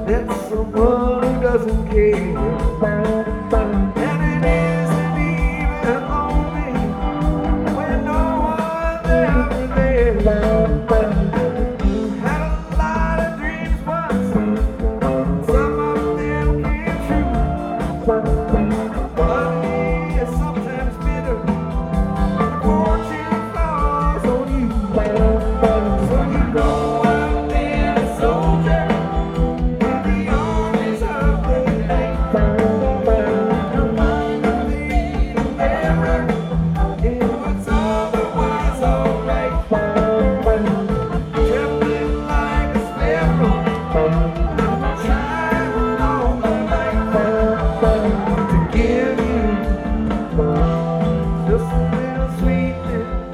That's someone who doesn't care. And it isn't even lonely when no one's ever there. Had a lot of dreams once, some of them came true. But it is sometimes bitter when fortune falls on you. So you know I've been a soldier in the armies of the night. No longer the error in what's otherwise alright. Trembling like a sparrow, I'm trying all my life to give you just a little sweetness,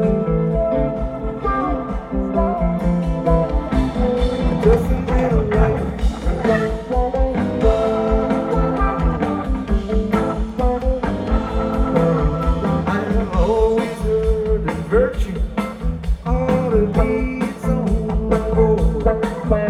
just a little life. I've always heard that virtue ought to be its own reward.